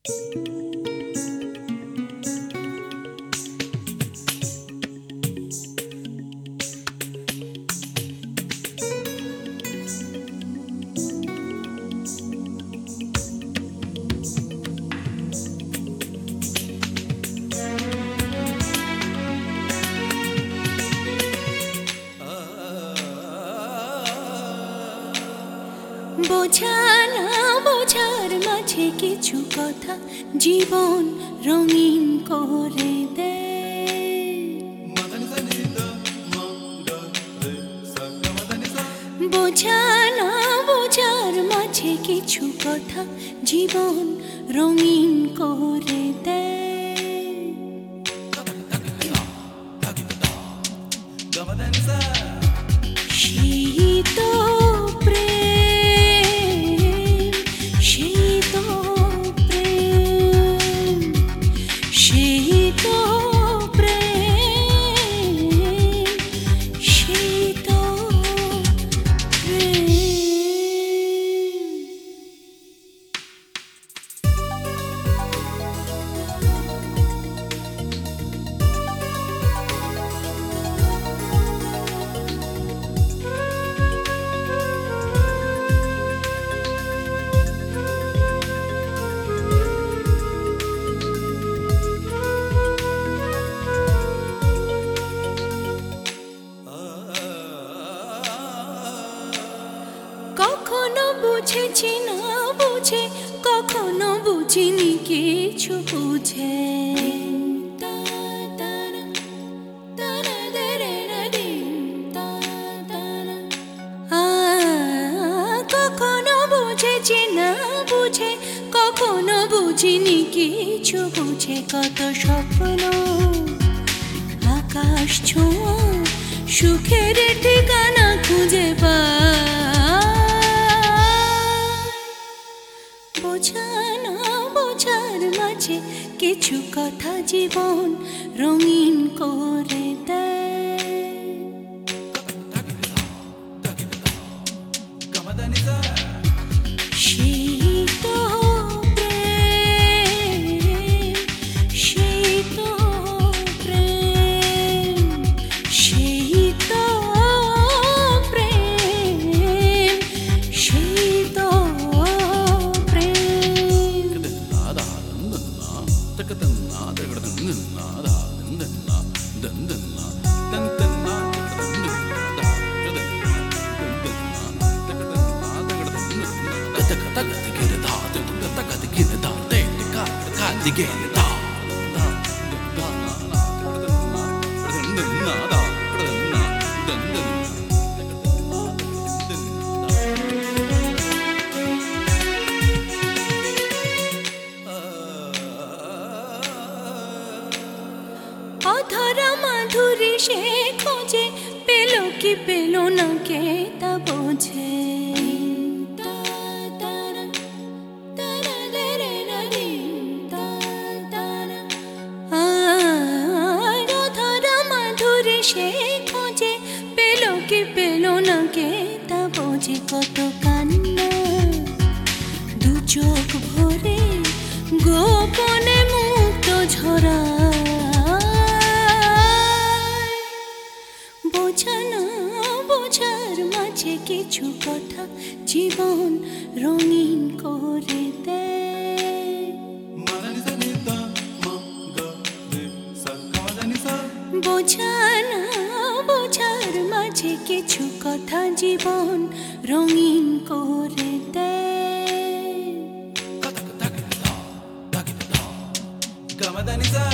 বোঝা না বোঝার মাঝে কিছু কথা জীবন রঙিন করে দেয়। বোঝা না বোঝার মাঝে কিছু কথা জীবন রঙিন করে দেয়। শীত কখনো বুঝেছি না বুঝে, কখনো বুঝিনি কিছু বুঝে। কখনো বুঝেছি না বুঝে, কখনো বুঝিনি কিছু বুঝে। কত স্বপ্ন আকাশ ছোঁয়া সুখের ঠিকানা খুঁজে পায়। বোঝা না বোঝার মাঝে কিছু কথা জীবন রঙিন করে দেয়। শীত প্রেম, শীত প্রেম, শীত প্রেম, শীত প্রেম। অধরা মাধুরী সে খোঁজে, পেল কি পেল না কে তা বোঝে। অধরা মাধুরী সে খোঁজে, পেল কি পেল না কে তা বোঝে। কত কান্না দু চোখ ভরে গোপনে মুক্ত ঝরা। বোঝা না বোঝার মাঝে কিছু কথা জীবন রঙিন করে দেয়। বোঝা না বোঝার মাঝে কিছু কথা জীবন রঙিন করে দেয়।